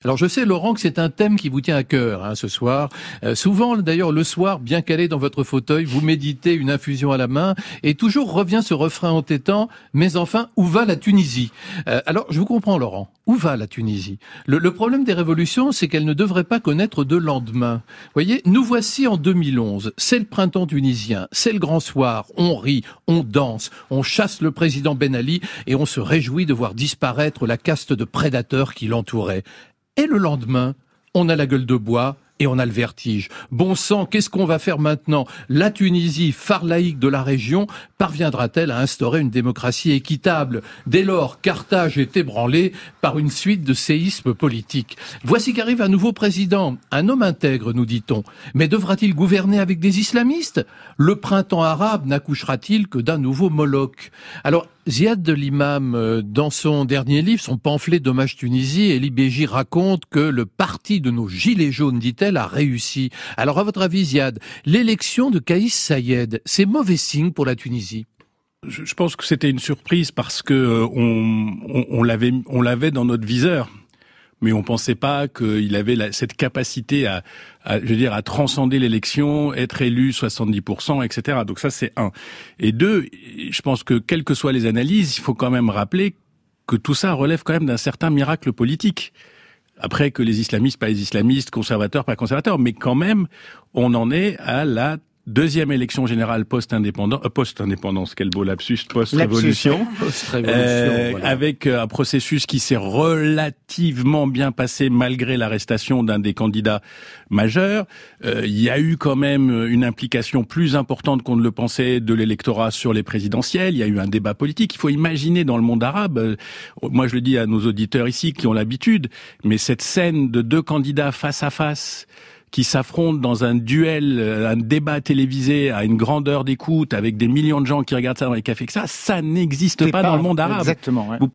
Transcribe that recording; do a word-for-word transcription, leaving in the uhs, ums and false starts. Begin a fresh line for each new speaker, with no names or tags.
Alors je sais, Laurent, que c'est un thème qui vous tient à cœur hein, ce soir. Euh, souvent, d'ailleurs, le soir, bien calé dans votre fauteuil, vous méditez une infusion à la main et toujours revient ce refrain entêtant « Mais enfin, où va la Tunisie ?» euh, Alors, je vous comprends, Laurent. Où va la Tunisie ? le, le problème des révolutions, c'est qu'elles ne devraient pas connaître de lendemain. Vous voyez, nous voici en deux mille onze. C'est le printemps tunisien. C'est le grand soir. On rit, on danse, on chasse le président Ben Ali et on se réjouit de voir disparaître la caste de prédateurs qui l'entourait. Et le lendemain, on a la gueule de bois et on a le vertige. Bon sang, qu'est-ce qu'on va faire maintenant ? La Tunisie, phare laïque de la région, parviendra-t-elle à instaurer une démocratie équitable ? Dès lors, Carthage est ébranlé par une suite de séismes politiques. Voici qu'arrive un nouveau président, un homme intègre, nous dit-on. Mais devra-t-il gouverner avec des islamistes ? Le printemps arabe n'accouchera-t-il que d'un nouveau Moloch ? Alors, Ziad de l'Imam, dans son dernier livre, son pamphlet d'hommage Tunisie, Elie Béji raconte que le parti de nos gilets jaunes, dit-elle, a réussi. Alors, à votre avis, Ziad, l'élection de Kaïs Saïed, c'est mauvais signe pour la Tunisie ?
Je pense que c'était une surprise parce que euh, on, on, on l'avait, on l'avait dans notre viseur. Mais on pensait pas qu'il avait la, cette capacité à, à, je veux dire, à transcender l'élection, être élu soixante-dix pour cent, et cetera. Donc ça, c'est un. Et deux, je pense que quelles que soient les analyses, il faut quand même rappeler que tout ça relève quand même d'un certain miracle politique. Après que les islamistes, pas les islamistes, conservateurs, pas conservateurs, mais quand même, on en est à la deuxième élection générale post-indépendance, euh, post-indépendance, quel beau lapsus, post-révolution,
post-révolution
euh,
voilà.
avec un processus qui s'est relativement bien passé malgré l'arrestation d'un des candidats majeurs. Euh, il y a eu quand même une implication plus importante qu'on ne le pensait de l'électorat sur les présidentielles. Il y a eu un débat politique. Il faut imaginer dans le monde arabe, euh, moi je le dis à nos auditeurs ici qui ont l'habitude, mais cette scène de deux candidats face à face qui s'affrontent dans un duel, un débat télévisé à une grandeur d'écoute avec des millions de gens qui regardent ça dans les cafés, que ça, ça n'existe pas, pas dans le monde arabe.
Exactement. Ouais.
Vous,